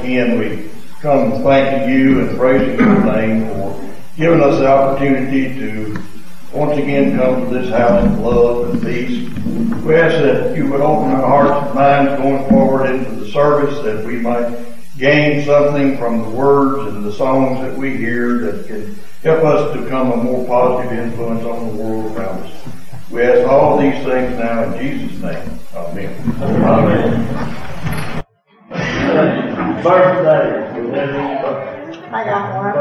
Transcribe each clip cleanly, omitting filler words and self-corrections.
again we come thanking you and praising your name for giving us the opportunity to once again come to this house of love and peace. We ask that you would open our hearts and minds going forward into the service, that we might gain something from the words and the songs that we hear that can help us to become a more positive influence on the world around us. We ask all these things now in Jesus' name. Amen. Amen. Birthday. I got one.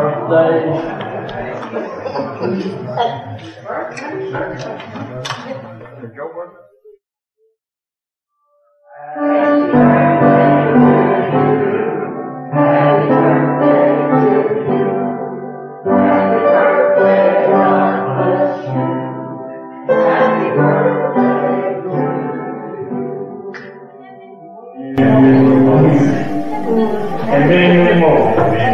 And many more.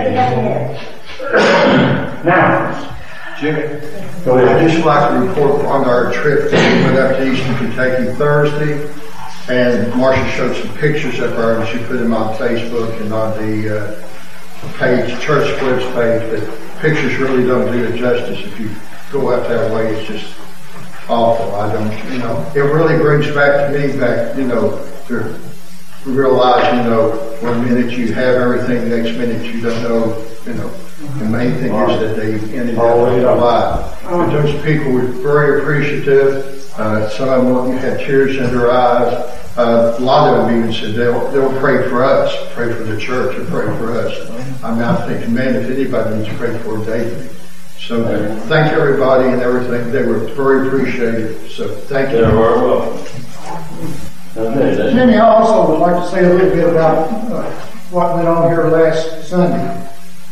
Now, Jimmy, go ahead. I'd just like to report on our trip that we went up to Eastern Kentucky Thursday, and Marcia showed some pictures of her, and she put them on Facebook and on the page, Church Splits page. The pictures really don't do it justice. If you go out that way, it's just awful. I don't, it really brings back to me, to realize, one minute you have everything, the next minute you don't know, the main thing is that they ended up alive. But those people were very appreciative. Some of them had tears in their eyes. A lot of them even said they'll pray for us, pray for the church, and pray for us. I'm thinking, man, if anybody needs to pray for David. So thank everybody and everything. They were very appreciative. So thank you. You're very welcome. Jimmy, I also would like to say a little bit about what went on here last Sunday.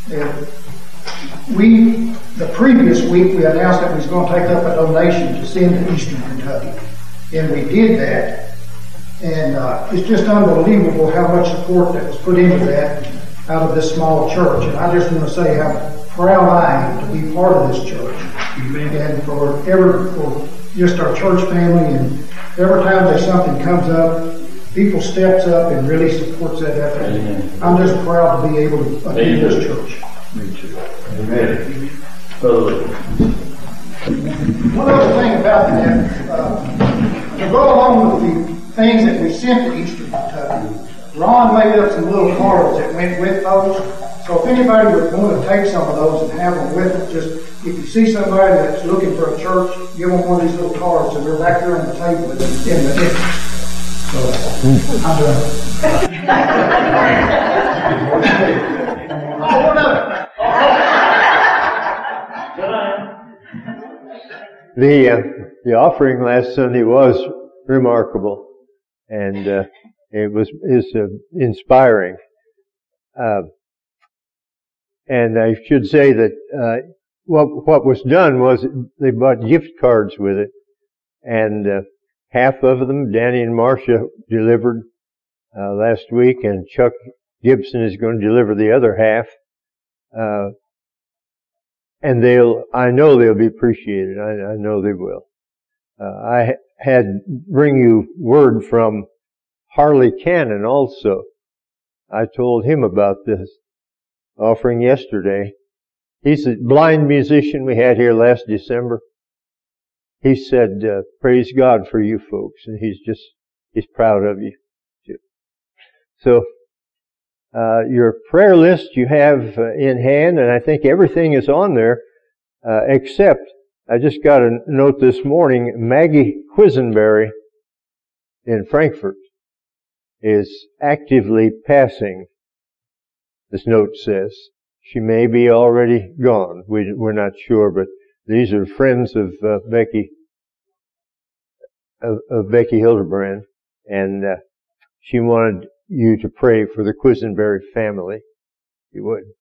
The previous week we announced that we was going to take up a donation to send to Eastern Kentucky. And we did that. And it's just unbelievable how much support that was put into that out of this small church. And I just want to say how proud I am to be part of this church. And for just our church family, and every time that something comes up, people steps up and really supports that effort. Amen. I'm just proud to be able to attend this church. Me too. Amen. One other thing about that, to go along with the things that we sent to Eastern Kentucky, Ron made up some little cards that went with those. So if anybody would want to take some of those and have them with them, just if you see somebody that's looking for a church, give them one of these little cards, and they're back there on the table in the entrance. So I'm done. The offering last Sunday was remarkable, and is inspiring. And I should say that what was done was they bought gift cards with it, and half of them Danny and Marcia delivered last week, and Chuck Gibson is going to deliver the other half. And I know they'll be appreciated. I know they will. I had bring you word from Harley Cannon also. I told him about this offering yesterday. He's a blind musician we had here last December. He said, praise God for you folks. And he's proud of you too. So, your prayer list you have in hand, and I think everything is on there, except I just got a note this morning, Maggie Quisenberry in Frankfurt is actively passing, this note says. She may be already gone. We're not sure, but these are friends of Becky Hildebrand, and she wanted you to pray for the Quisenberry family, if you would.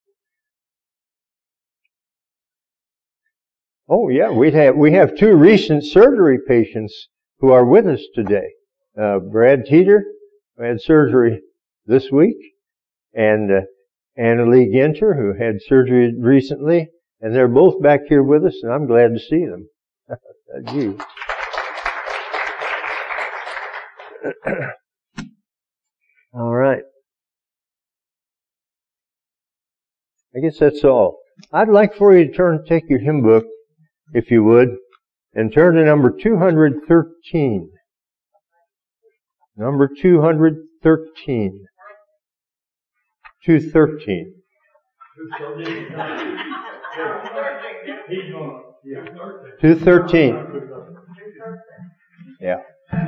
Oh yeah, we have two recent surgery patients who are with us today. Brad Teeter, who had surgery this week, and Anna Lee Ginter, who had surgery recently, and they're both back here with us, and I'm glad to see them. That's you. All right. I guess that's all. I'd like for you to take your hymn book, if you would, and turn to number 213. Number 213. 213. 213. Yeah.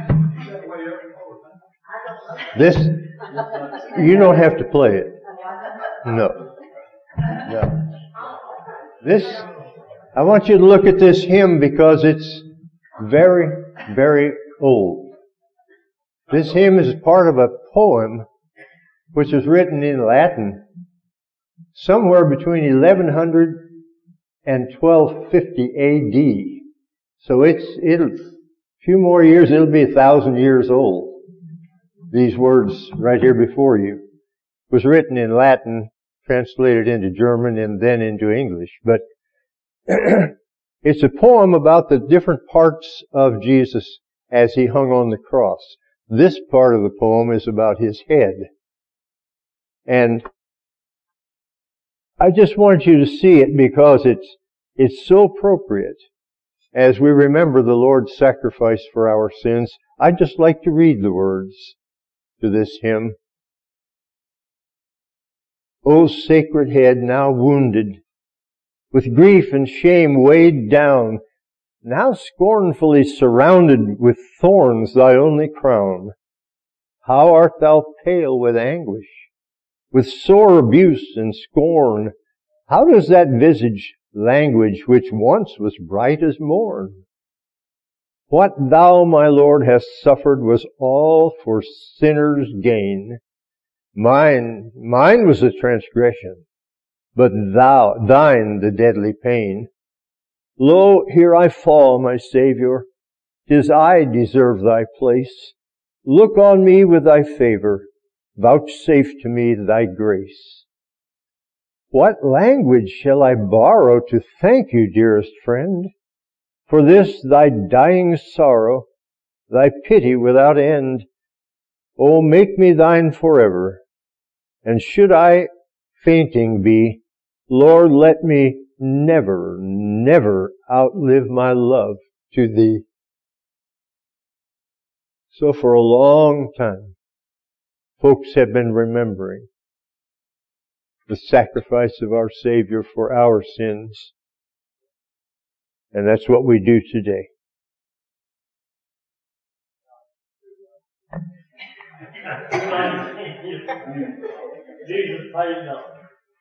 This, you don't have to play it. No. No. This, I want you to look at this hymn because it's very, very old. This hymn is part of a poem which was written in Latin somewhere between 1100 and 1250 AD. So it'll a few more years, it'll be 1,000 years old. These words right here before you was written in Latin, translated into German, and then into English. But it's a poem about the different parts of Jesus as he hung on the cross. This part of the poem is about his head. And I just want you to see it because it's so appropriate. As we remember the Lord's sacrifice for our sins, I'd just like to read the words to this hymn. O sacred head, now wounded, with grief and shame weighed down, now scornfully surrounded with thorns, thy only crown. How art thou pale with anguish, with sore abuse and scorn? How does that visage language which once was bright as morn? What thou, my Lord, hast suffered was all for sinners' gain. Mine was the transgression, but thine the deadly pain. Lo, here I fall, my Savior, 'tis I deserve thy place. Look on me with thy favor, vouchsafe to me thy grace. What language shall I borrow to thank you, dearest friend, for this thy dying sorrow, thy pity without end? Oh, make me thine forever, and should I fainting be, Lord, let me never, never outlive my love to thee. So for a long time, folks have been remembering the sacrifice of our Savior for our sins. And that's what we do today. Jesus paid nothing.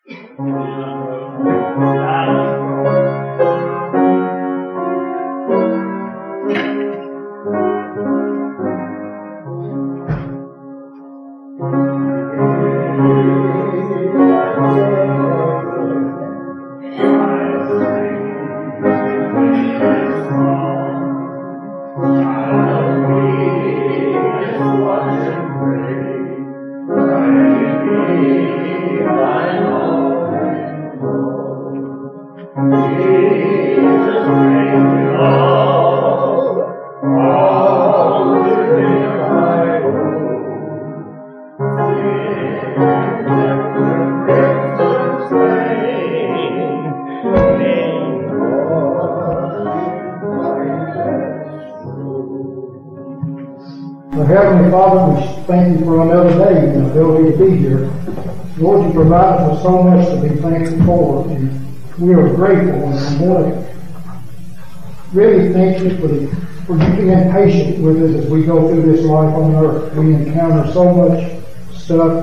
Heavenly Father, we thank you for another day and the ability to be here. Lord, you provided us so much to be thankful for, and we are grateful. And I want to really thank you for you being patient with us as we go through this life on earth. We encounter so much stuff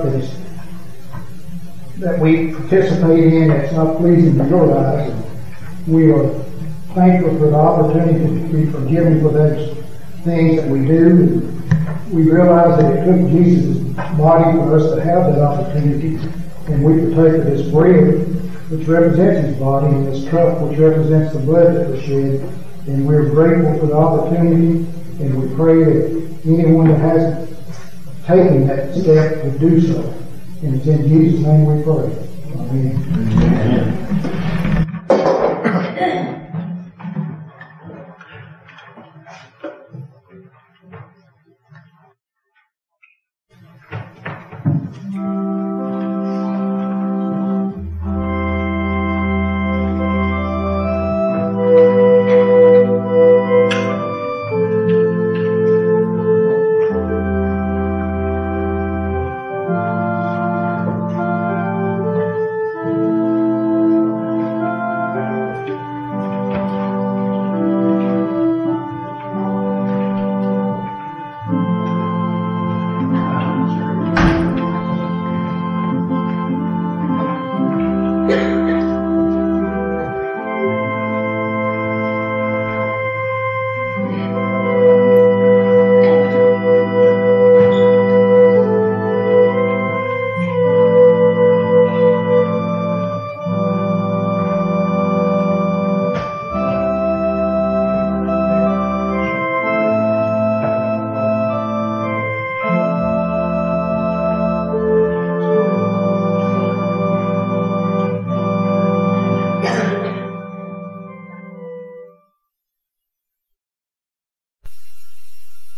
that we participate in that's not pleasing to your eyes. And we are thankful for the opportunity to be forgiven for those things that we do. We realize that it took Jesus' body for us to have that opportunity, and we partake of this bread, which represents his body, and this cup, which represents the blood that was shed. And we're grateful for the opportunity, and we pray that anyone that hasn't taken that step would do so. And it's in Jesus' name we pray. Amen. Amen.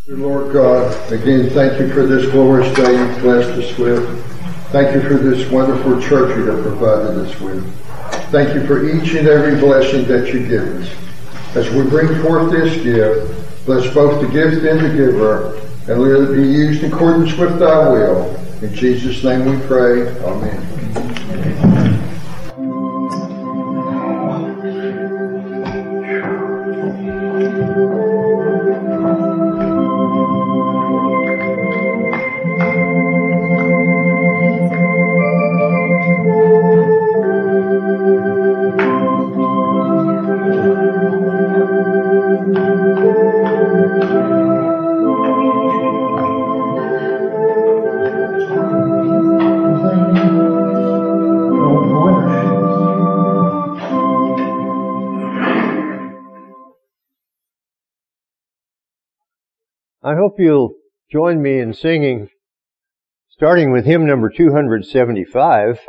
Dear Lord God, again, thank you for this glorious day you've blessed us with. Thank you for this wonderful church you have provided us with. Thank you for each and every blessing that you give us. As we bring forth this gift, bless both the gift and the giver, and let it be used in accordance with thy will. In Jesus' name we pray. Amen. I hope you'll join me in singing, starting with hymn number 275.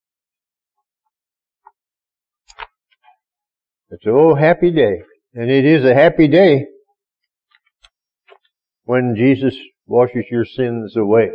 It's "Oh Happy Day," and it is a happy day when Jesus washes your sins away.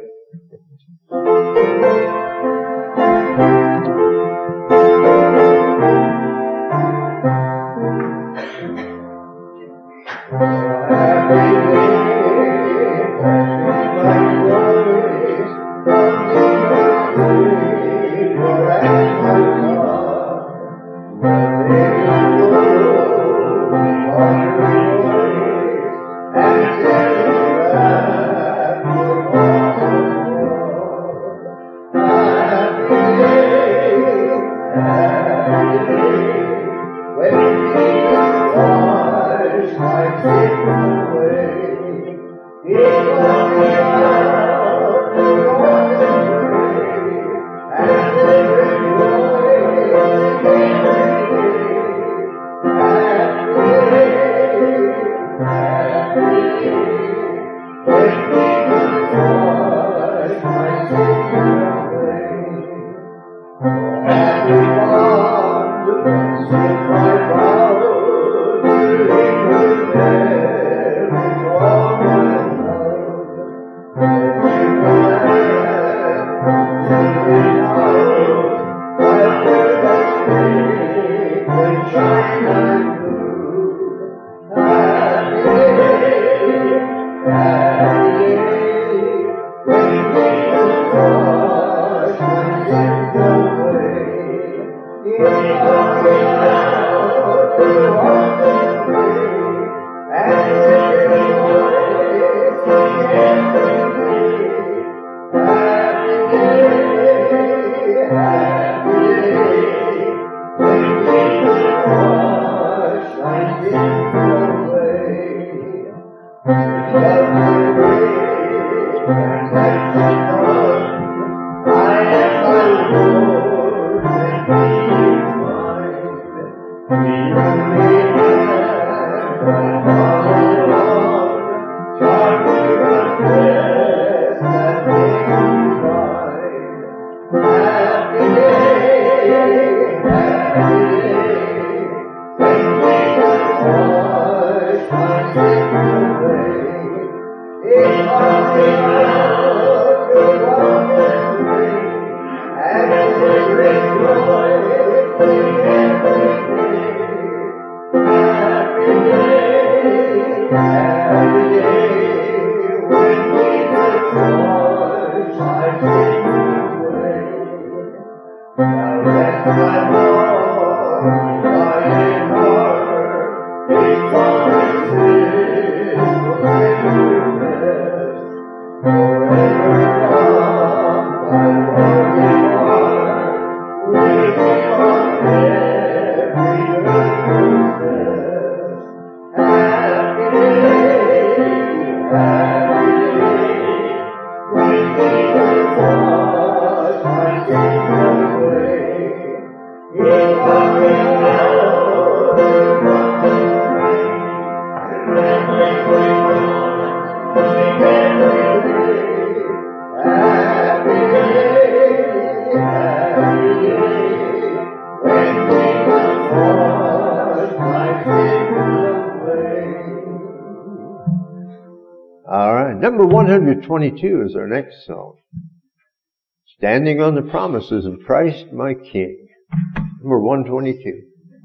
Number 122 is our next song. Standing on the Promises of Christ my King. Number 122.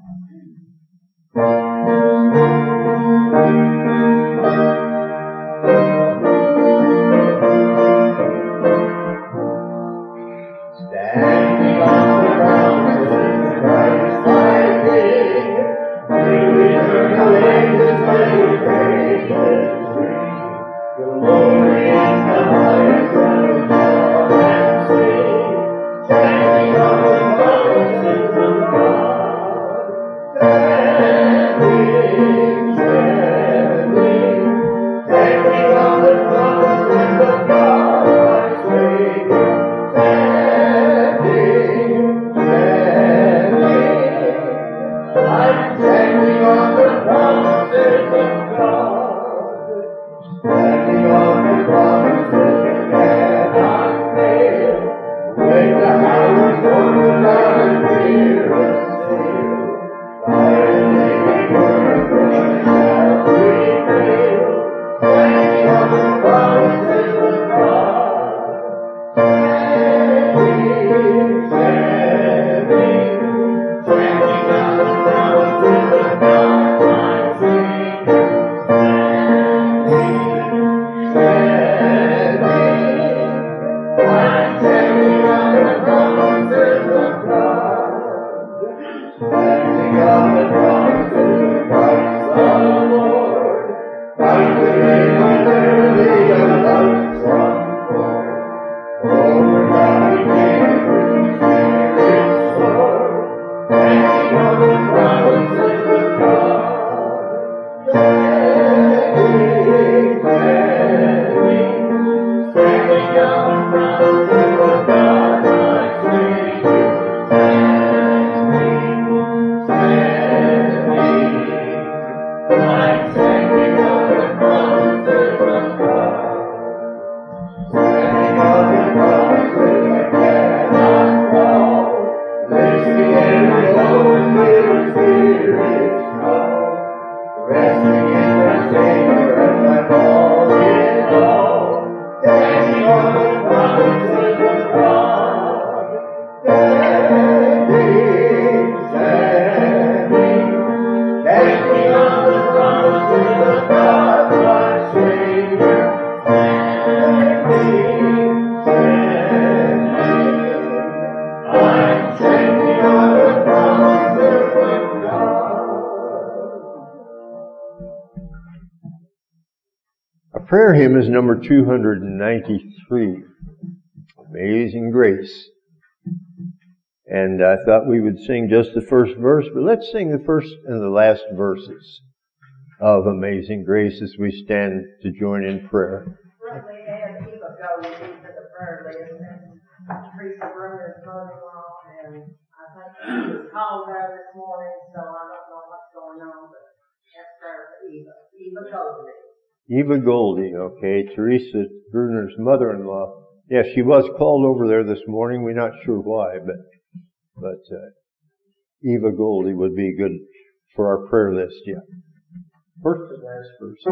Standing on the promises of Christ my King, we return the ages when we praise His ring. Glory in the highest and shout and sing, standing on the promises of God. Standing, standing on the promises of God, my Savior. I'm standing on the promises of God, standing on the promises that cannot fail. When the hours over and fear and still, thy living word shall prevail. Standing on the promises of God, standing, standing on the promises of God, my Savior. I'm standing on the promises of God, standing on the promises of Christ the Lord. I'm living literally a love strong Lord. Over God again, Spirit's sword. Standing on the promises of God, standing on the promises of God, my Savior. I'm standing on the promises of God, standing on the promises that cannot fall. Listening every low and weary spirit's call, resting in my Savior as my all in all. Standing on the promises of God, standing on the promises of God, my Savior. I'm standing on the promises of God. Our prayer hymn is number 293. Amazing Grace. And I thought we would sing just the first verse, but let's sing the first and the last verses of Amazing Grace as we stand to join in prayer. Currently, and Eva goes into the prayer list, and Teresa Bruner's mother-in-law, and I think she was called out this morning, so I don't know what's going on, but that's prayer for Eva. Eva Goldie. Eva Goldie, okay, Teresa Bruner's mother-in-law. Yeah, she was called over there this morning. We're not sure why, but Eva Goldie would be good for our prayer list, yeah. First and last verses.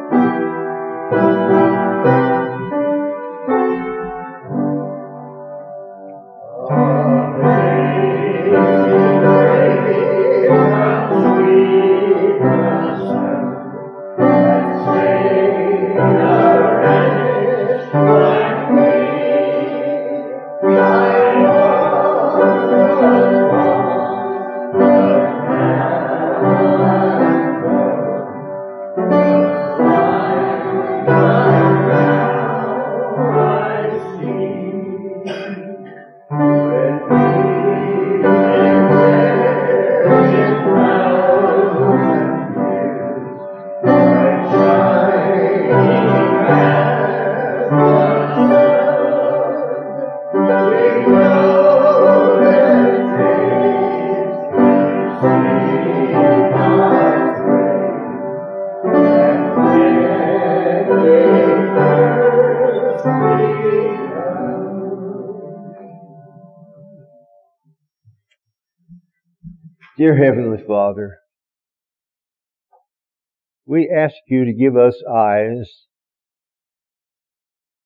Dear Heavenly Father, we ask you to give us eyes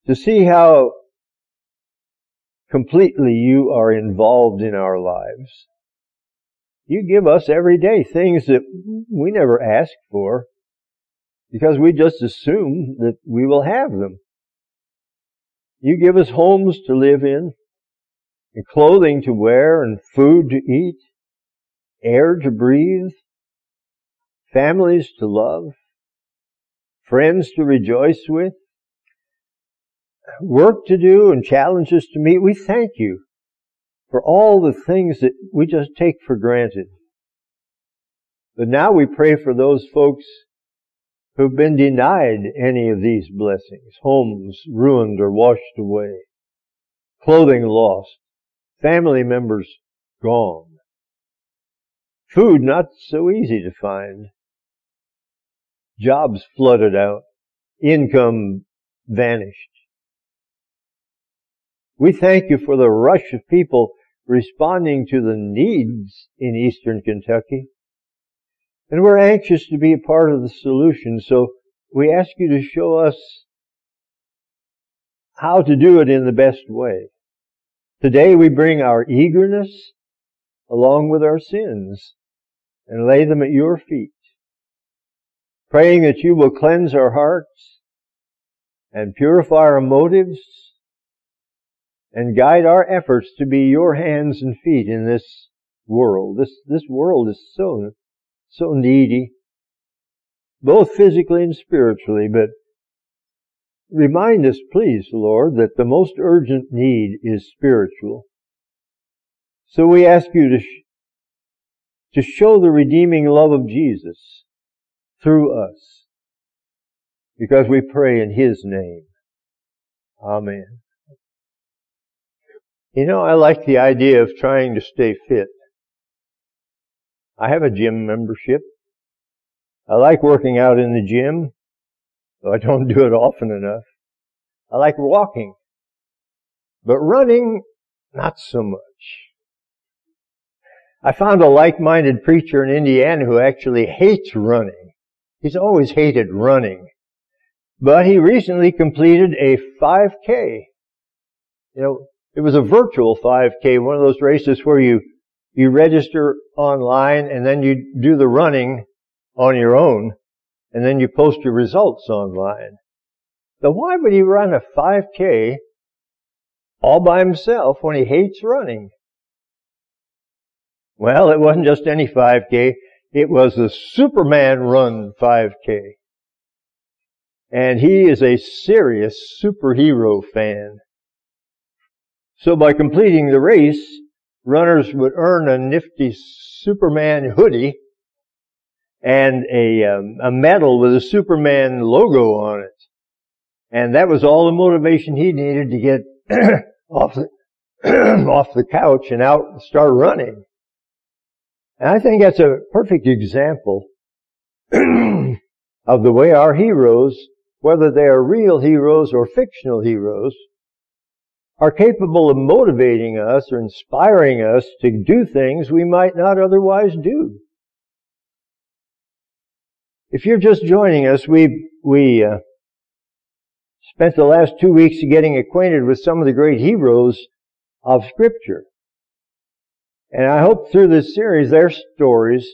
to see how completely you are involved in our lives. You give us every day things that we never ask for because we just assume that we will have them. You give us homes to live in, and clothing to wear, and food to eat, air to breathe, families to love, friends to rejoice with, work to do, and challenges to meet. We thank you for all the things that we just take for granted. But now we pray for those folks who've been denied any of these blessings, homes ruined or washed away, clothing lost, family members gone, food not so easy to find, jobs flooded out, income vanished. We thank you for the rush of people responding to the needs in eastern Kentucky. And we're anxious to be a part of the solution, so we ask you to show us how to do it in the best way. Today we bring our eagerness along with our sins and lay them at your feet, praying that you will cleanse our hearts and purify our motives and guide our efforts to be your hands and feet in this world. This world is so needy, both physically and spiritually, but remind us, please, Lord, that the most urgent need is spiritual. So we ask you to show the redeeming love of Jesus through us, because we pray in His name. Amen. You know, I like the idea of trying to stay fit. I have a gym membership. I like working out in the gym, though I don't do it often enough. I like walking, but running, not so much. I found a like-minded preacher in Indiana who actually hates running. He's always hated running. But he recently completed a 5K. You know, it was a virtual 5K, one of those races where you register online and then you do the running on your own and then you post your results online. So why would he run a 5K all by himself when he hates running? Well, it wasn't just any 5K. It was the Superman Run 5K. And he is a serious superhero fan. So by completing the race, runners would earn a nifty Superman hoodie and a medal with a Superman logo on it. And that was all the motivation he needed to get off the couch and out and start running. And I think that's a perfect example of the way our heroes, whether they are real heroes or fictional heroes, are capable of motivating us or inspiring us to do things we might not otherwise do. If you're just joining us, we spent the last 2 weeks getting acquainted with some of the great heroes of Scripture. And I hope through this series, their stories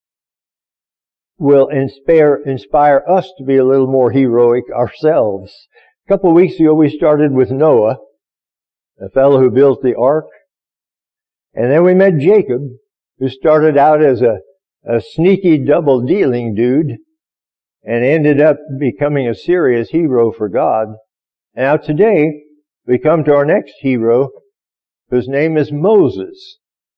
will inspire us to be a little more heroic ourselves. A couple of weeks ago, we started with Noah, a fellow who built the ark. And then we met Jacob, who started out as a sneaky double-dealing dude and ended up becoming a serious hero for God. And now today, we come to our next hero, whose name is Moses.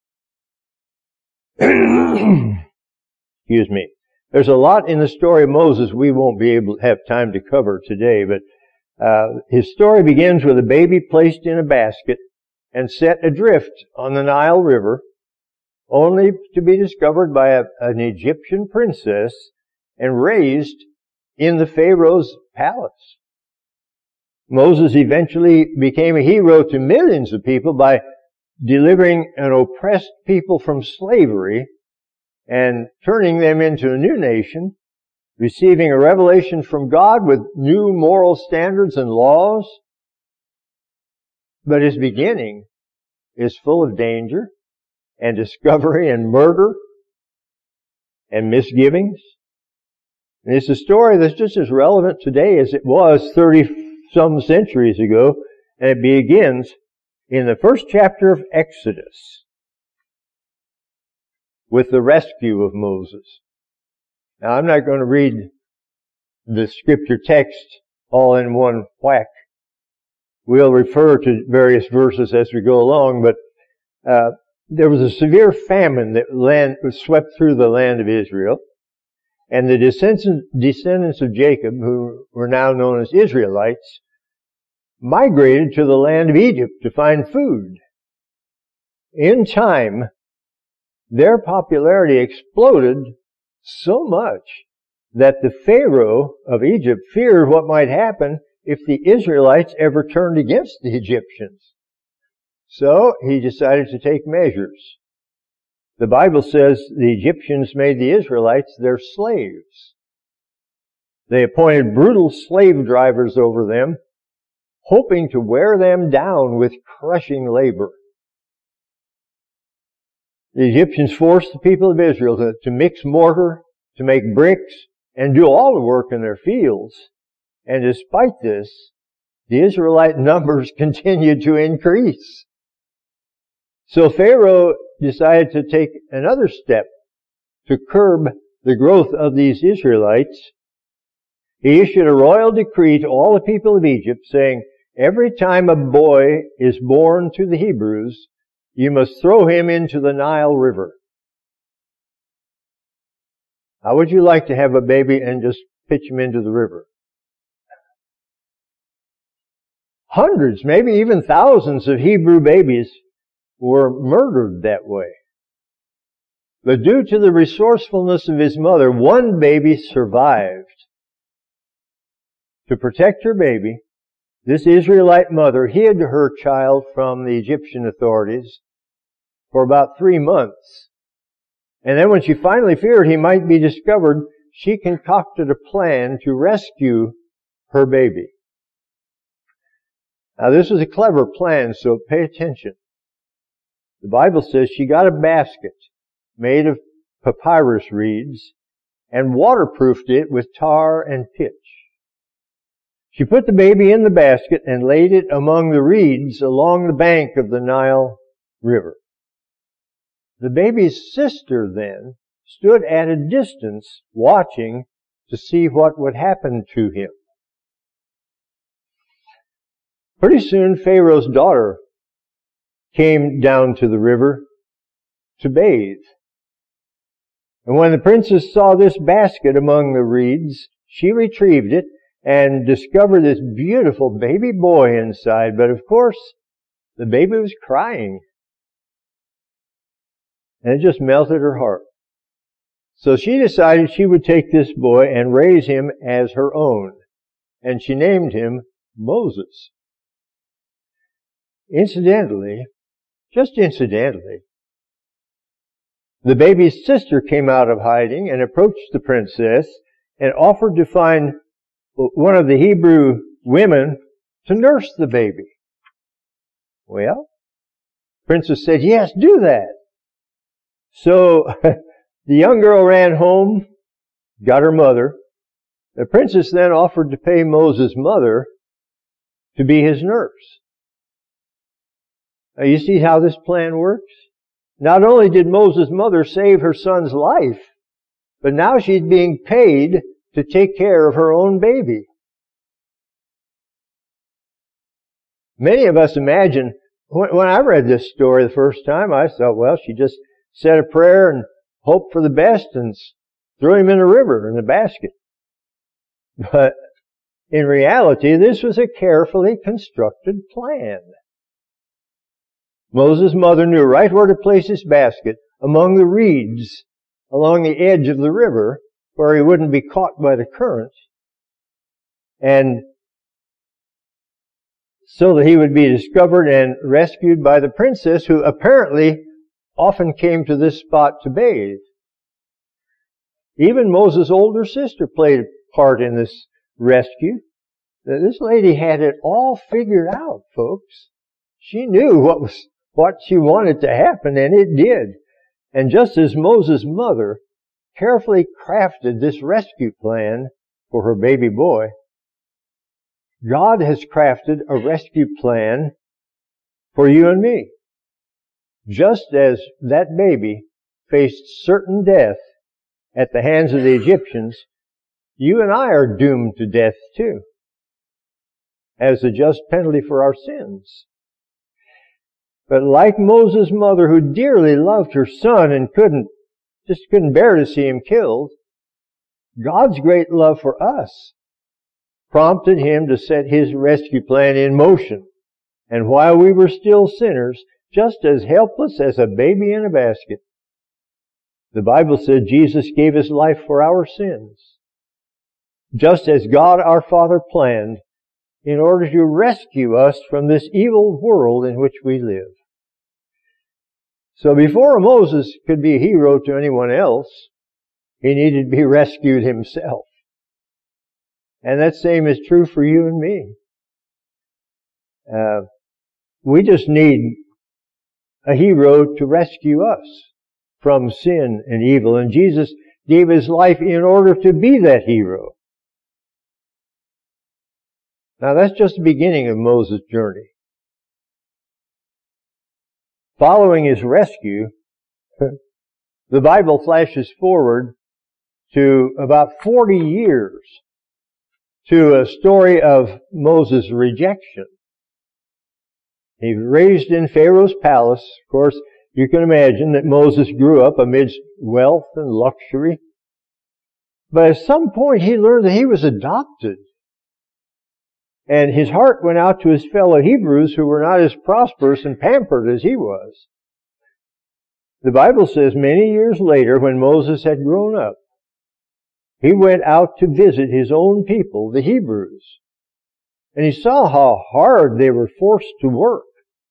Excuse me. There's a lot in the story of Moses we won't be able to have time to cover today, but his story begins with a baby placed in a basket and set adrift on the Nile River, only to be discovered by an Egyptian princess and raised in the Pharaoh's palace. Moses eventually became a hero to millions of people by delivering an oppressed people from slavery and turning them into a new nation, receiving a revelation from God with new moral standards and laws, But his beginning is full of danger and discovery and murder and misgivings. And it's a story that's just as relevant today as it was 30-some centuries ago, and it begins in the first chapter of Exodus with the rescue of Moses. Now, I'm not going to read the scripture text all in one whack. We'll refer to various verses as we go along, but there was a severe famine that swept through the land of Israel, and the descendants of Jacob, who were now known as Israelites, migrated to the land of Egypt to find food. In time, their popularity exploded so much that the Pharaoh of Egypt feared what might happen if the Israelites ever turned against the Egyptians. So he decided to take measures. The Bible says the Egyptians made the Israelites their slaves. They appointed brutal slave drivers over them, hoping to wear them down with crushing labor. The Egyptians forced the people of Israel to mix mortar, to make bricks, and do all the work in their fields. And despite this, the Israelite numbers continued to increase. So Pharaoh decided to take another step to curb the growth of these Israelites. He issued a royal decree to all the people of Egypt saying, every time a boy is born to the Hebrews, you must throw him into the Nile River. How would you like to have a baby and just pitch him into the river? Hundreds, maybe even thousands of Hebrew babies were murdered that way. But due to the resourcefulness of his mother, one baby survived. To protect her baby, this Israelite mother hid her child from the Egyptian authorities for about 3 months. And then when she finally feared he might be discovered, she concocted a plan to rescue her baby. Now this was a clever plan, so pay attention. The Bible says she got a basket made of papyrus reeds and waterproofed it with tar and pitch. She put the baby in the basket and laid it among the reeds along the bank of the Nile River. The baby's sister then stood at a distance watching to see what would happen to him. Pretty soon Pharaoh's daughter came down to the river to bathe. And when the princess saw this basket among the reeds, she retrieved it and discovered this beautiful baby boy inside. But of course, the baby was crying. And it just melted her heart. So she decided she would take this boy and raise him as her own. And she named him Moses. Incidentally, just incidentally, the baby's sister came out of hiding and approached the princess and offered to find one of the Hebrew women to nurse the baby. Well, the princess said, yes, do that. So the young girl ran home, got her mother. The princess then offered to pay Moses' mother to be his nurse. Now you see how this plan works? Not only did Moses' mother save her son's life, but now she's being paid to take care of her own baby. Many of us imagine, when I read this story the first time, I thought, well, she just said a prayer and hoped for the best and threw him in the river in the basket. But in reality, this was a carefully constructed plan. Moses' mother knew right where to place his basket among the reeds along the edge of the river where he wouldn't be caught by the current, and so that he would be discovered and rescued by the princess, who apparently often came to this spot to bathe. Even Moses' older sister played a part in this rescue. This lady had it all figured out, folks. She knew what she wanted to happen, and it did. And just as Moses' mother carefully crafted this rescue plan for her baby boy, God has crafted a rescue plan for you and me. Just as that baby faced certain death at the hands of the Egyptians, you and I are doomed to death too, as a just penalty for our sins. But like Moses' mother, who dearly loved her son and couldn't bear to see him killed, God's great love for us prompted him to set his rescue plan in motion. And while we were still sinners, just as helpless as a baby in a basket, the Bible said Jesus gave his life for our sins, just as God our Father planned in order to rescue us from this evil world in which we live. So before Moses could be a hero to anyone else, he needed to be rescued himself. And that same is true for you and me. We just need a hero to rescue us from sin and evil. And Jesus gave his life in order to be that hero. Now that's just the beginning of Moses' journey. Following his rescue, the Bible flashes forward to about 40 years to a story of Moses' rejection. He was raised in Pharaoh's palace. Of course, you can imagine that Moses grew up amidst wealth and luxury. But at some point he learned that he was adopted. And his heart went out to his fellow Hebrews who were not as prosperous and pampered as he was. The Bible says many years later, when Moses had grown up, he went out to visit his own people, the Hebrews. And he saw how hard they were forced to work.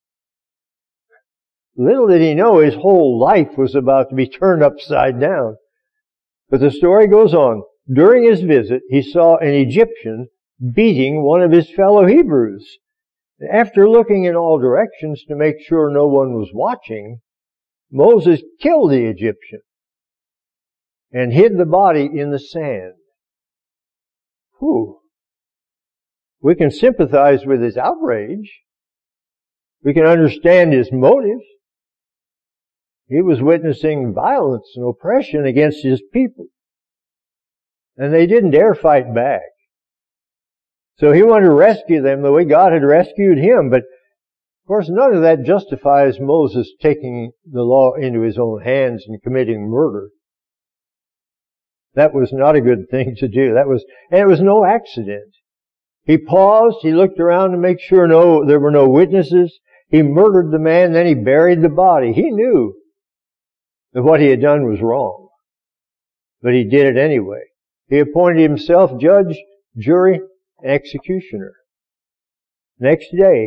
Little did he know his whole life was about to be turned upside down. But the story goes on. During his visit, he saw an Egyptian beating one of his fellow Hebrews. After looking in all directions to make sure no one was watching, Moses killed the Egyptian and hid the body in the sand. Whew. We can sympathize with his outrage. We can understand his motives. He was witnessing violence and oppression against his people. And they didn't dare fight back. So he wanted to rescue them the way God had rescued him. But, of course, none of that justifies Moses taking the law into his own hands and committing murder. That was not a good thing to do. And it was no accident. He paused, he looked around to make sure there were no witnesses. He murdered the man, then he buried the body. He knew that what he had done was wrong. But he did it anyway. He appointed himself judge, jury, and executioner. Next day,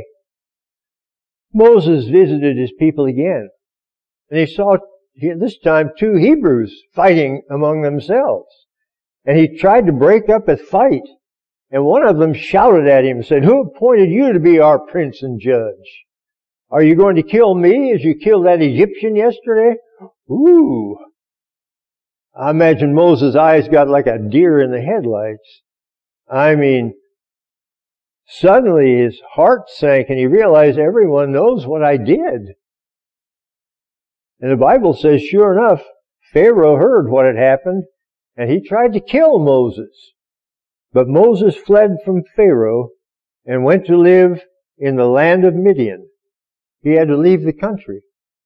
Moses visited his people again. And he saw, this time, two Hebrews fighting among themselves. And he tried to break up a fight. And one of them shouted at him and said, "Who appointed you to be our prince and judge? Are you going to kill me as you killed that Egyptian yesterday?" Ooh! I imagine Moses' eyes got like a deer in the headlights. I mean, suddenly his heart sank and he realized everyone knows what I did. And the Bible says, sure enough, Pharaoh heard what had happened and he tried to kill Moses. But Moses fled from Pharaoh and went to live in the land of Midian. He had to leave the country.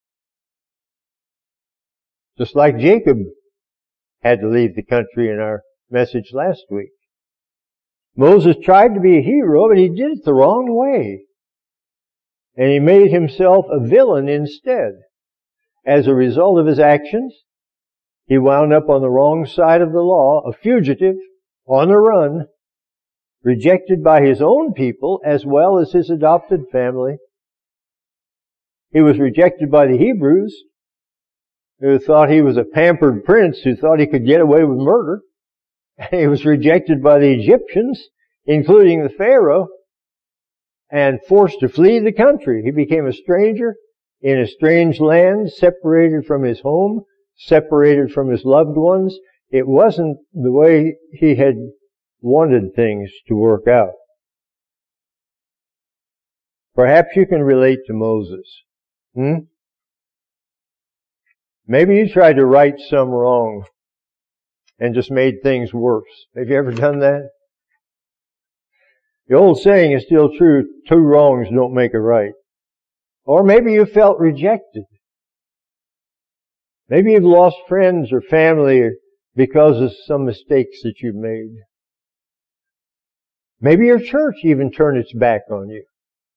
Just like Jacob had to leave the country in our message last week. Moses tried to be a hero, but he did it the wrong way. And he made himself a villain instead. As a result of his actions, he wound up on the wrong side of the law, a fugitive, on the run, rejected by his own people as well as his adopted family. He was rejected by the Hebrews, who thought he was a pampered prince who thought he could get away with murder. And he was rejected by the Egyptians, including the Pharaoh. and forced to flee the country. He became a stranger in a strange land, separated from his home, separated from his loved ones. It wasn't the way he had wanted things to work out. Perhaps you can relate to Moses. Maybe you tried to right some wrong and just made things worse. Have you ever done that? The old saying is still true, 2 wrongs don't make a right. Or maybe you felt rejected. Maybe you've lost friends or family because of some mistakes that you've made. Maybe your church even turned its back on you.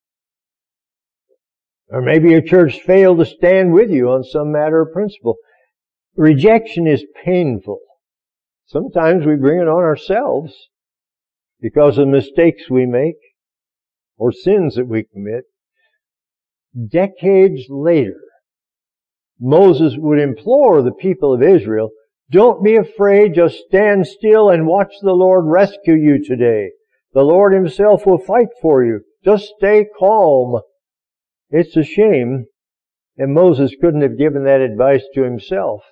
Or maybe your church failed to stand with you on some matter of principle. Rejection is painful. Sometimes we bring it on ourselves because of mistakes we make or sins that we commit. Decades later, Moses would implore the people of Israel, don't be afraid, just stand still and watch the Lord rescue you today. The Lord Himself will fight for you. Just stay calm. It's a shame that Moses couldn't have given that advice to himself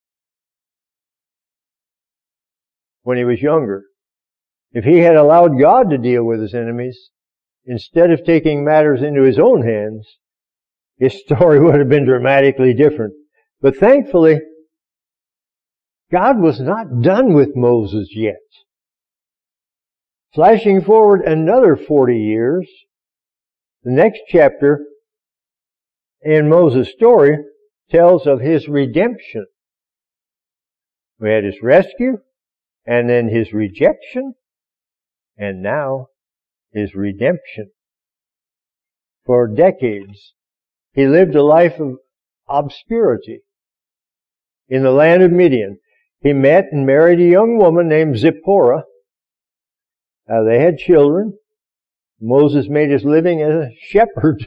when he was younger. If he had allowed God to deal with his enemies, instead of taking matters into his own hands, his story would have been dramatically different. But thankfully, God was not done with Moses yet. Flashing forward another 40 years, the next chapter in Moses' story tells of his redemption. We had his rescue, and then his rejection, and now his redemption. For decades, he lived a life of obscurity. In the land of Midian, he met and married a young woman named Zipporah. They had children. Moses made his living as a shepherd.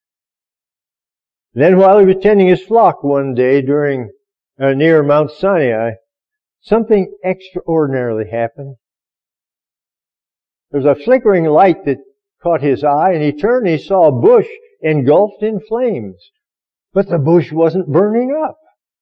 Then while he was tending his flock one day near Mount Sinai, something extraordinarily happened. There was a flickering light that caught his eye, and he turned and he saw a bush engulfed in flames. But the bush wasn't burning up.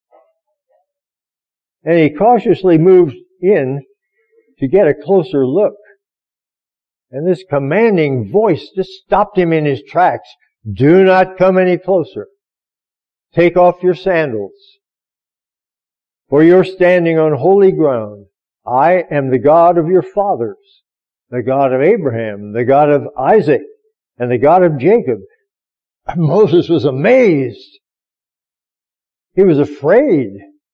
And he cautiously moved in to get a closer look. And this commanding voice just stopped him in his tracks. Do not come any closer. Take off your sandals, for you're standing on holy ground. I am the God of your fathers, the God of Abraham, the God of Isaac, and the God of Jacob. Moses was amazed. He was afraid.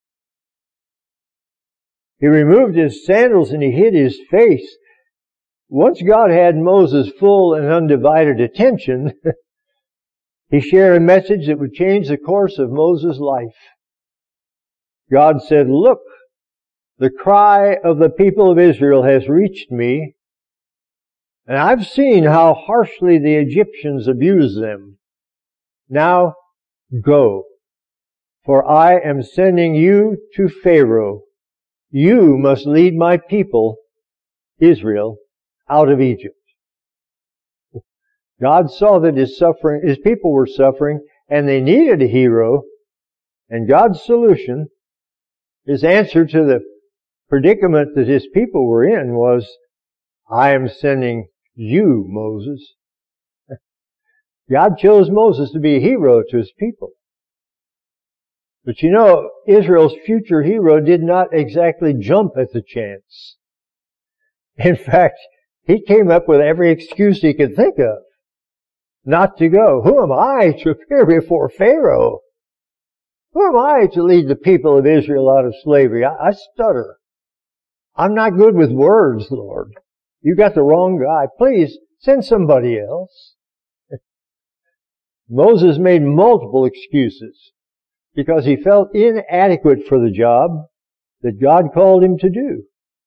He removed his sandals and he hid his face. Once God had Moses' full and undivided attention, He shared a message that would change the course of Moses' life. God said, look, the cry of the people of Israel has reached me, and I've seen how harshly the Egyptians abuse them. Now go, for I am sending you to Pharaoh. You must lead my people, Israel, out of Egypt. God saw that His people were suffering, and they needed a hero, and God's solution, His answer to the predicament that His people were in was, I am sending you, Moses. God chose Moses to be a hero to His people. But you know, Israel's future hero did not exactly jump at the chance. In fact, he came up with every excuse he could think of not to go. Who am I to appear before Pharaoh? Who am I to lead the people of Israel out of slavery? I stutter. I'm not good with words, Lord. You got the wrong guy. Please send somebody else. Moses made multiple excuses because he felt inadequate for the job that God called him to do.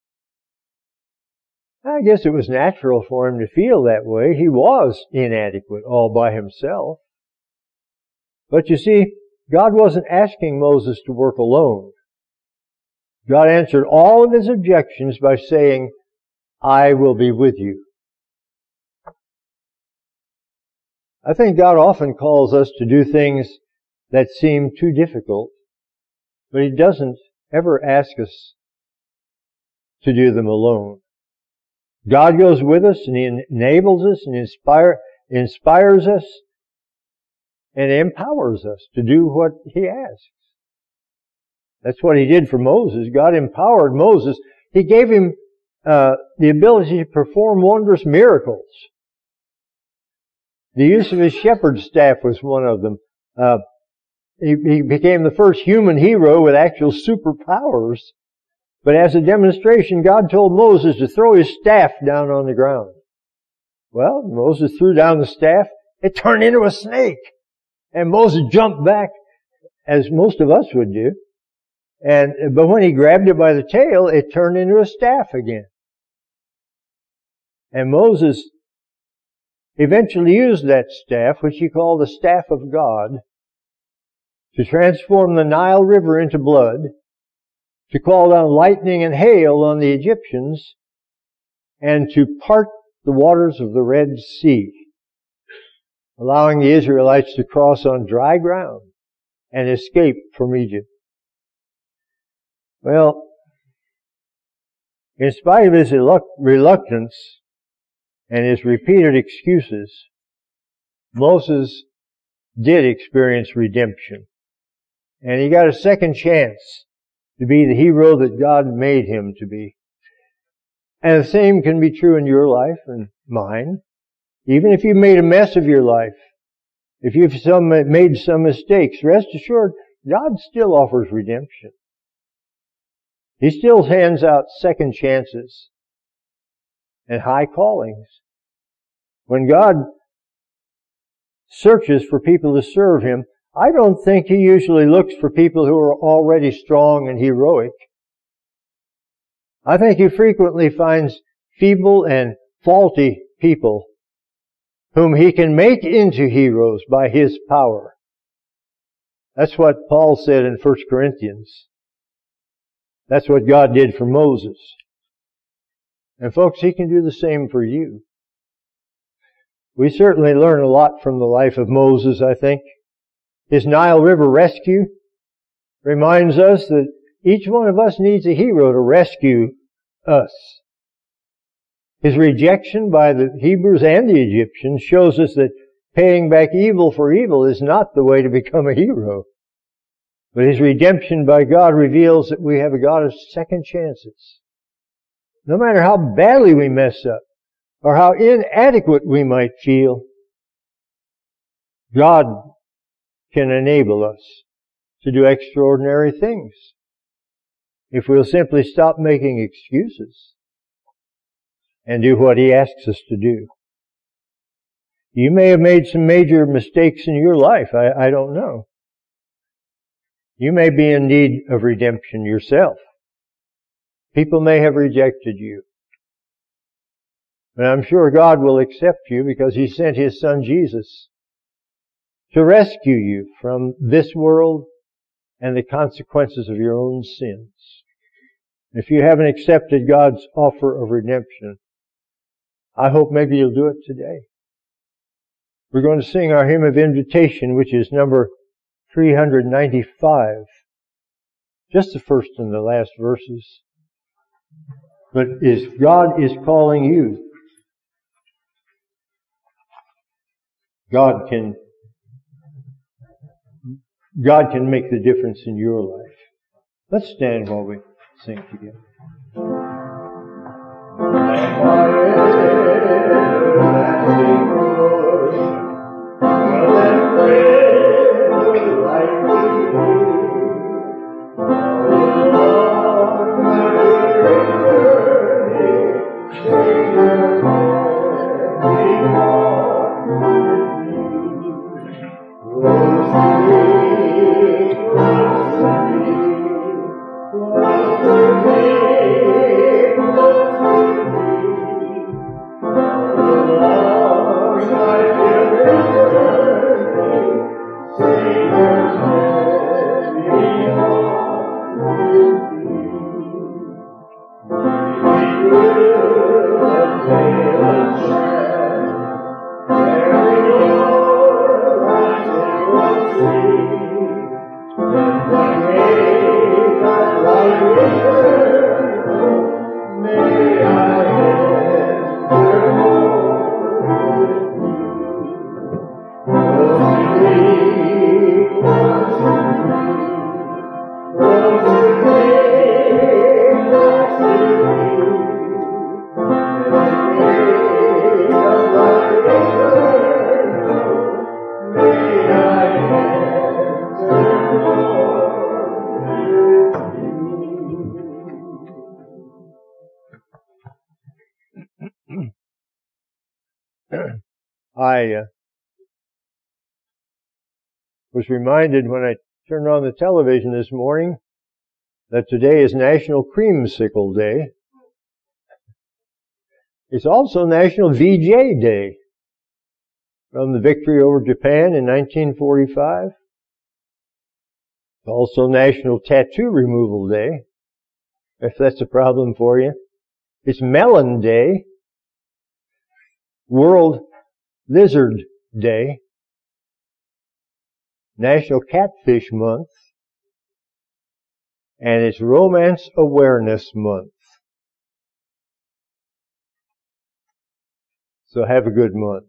I guess it was natural for him to feel that way. He was inadequate all by himself. But you see, God wasn't asking Moses to work alone. God answered all of his objections by saying, I will be with you. I think God often calls us to do things that seem too difficult, but He doesn't ever ask us to do them alone. God goes with us and He enables us and inspires us and empowers us to do what He asks. That's what He did for Moses. God empowered Moses. He gave him the ability to perform wondrous miracles. The use of his shepherd's staff was one of them. He became the first human hero with actual superpowers. But as a demonstration, God told Moses to throw his staff down on the ground. Well, Moses threw down the staff. It turned into a snake. And Moses jumped back, as most of us would do. But when he grabbed it by the tail, it turned into a staff again. And Moses eventually used that staff, which he called the staff of God, to transform the Nile River into blood, to call down lightning and hail on the Egyptians, and to part the waters of the Red Sea, allowing the Israelites to cross on dry ground and escape from Egypt. Well, in spite of his reluctance and his repeated excuses, Moses did experience redemption. And he got a second chance to be the hero that God made him to be. And the same can be true in your life and mine. Even if you've made a mess of your life, if you've made some mistakes, rest assured, God still offers redemption. He still hands out second chances and high callings. When God searches for people to serve Him, I don't think He usually looks for people who are already strong and heroic. I think He frequently finds feeble and faulty people whom He can make into heroes by His power. That's what Paul said in 1 Corinthians. That's what God did for Moses. And folks, He can do the same for you. We certainly learn a lot from the life of Moses, I think. His Nile River rescue reminds us that each one of us needs a hero to rescue us. His rejection by the Hebrews and the Egyptians shows us that paying back evil for evil is not the way to become a hero. But His redemption by God reveals that we have a God of second chances. No matter how badly we mess up, or how inadequate we might feel, God can enable us to do extraordinary things if we'll simply stop making excuses and do what He asks us to do. You may have made some major mistakes in your life. I don't know. You may be in need of redemption yourself. People may have rejected you. But I'm sure God will accept you because He sent His Son Jesus to rescue you from this world and the consequences of your own sins. If you haven't accepted God's offer of redemption, I hope maybe you'll do it today. We're going to sing our hymn of invitation, which is number 395. Just the first and the last verses. But God is calling you. God can make the difference in your life. Let's stand while we sing together. Thank you. I was reminded when I turned on the television this morning that today is National Creamsicle Day. It's also National VJ Day from the victory over Japan in 1945. It's also National Tattoo Removal Day, if that's a problem for you. It's Melon Day, World Lizard Day, National Catfish Month, and it's Romance Awareness Month. So have a good month.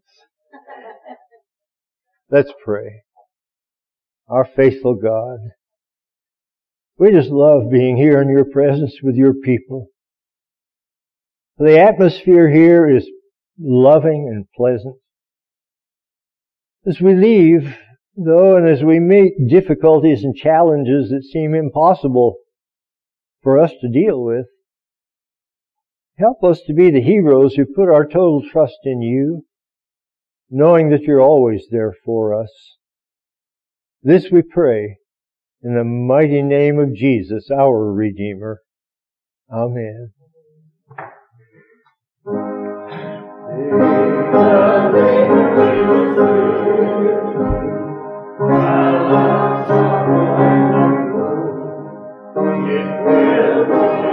Let's pray. Our faithful God, we just love being here in your presence with your people. The atmosphere here is loving and pleasant. As we leave, though, and as we meet difficulties and challenges that seem impossible for us to deal with, help us to be the heroes who put our total trust in you, knowing that you're always there for us. This we pray in the mighty name of Jesus, our Redeemer. Amen. It will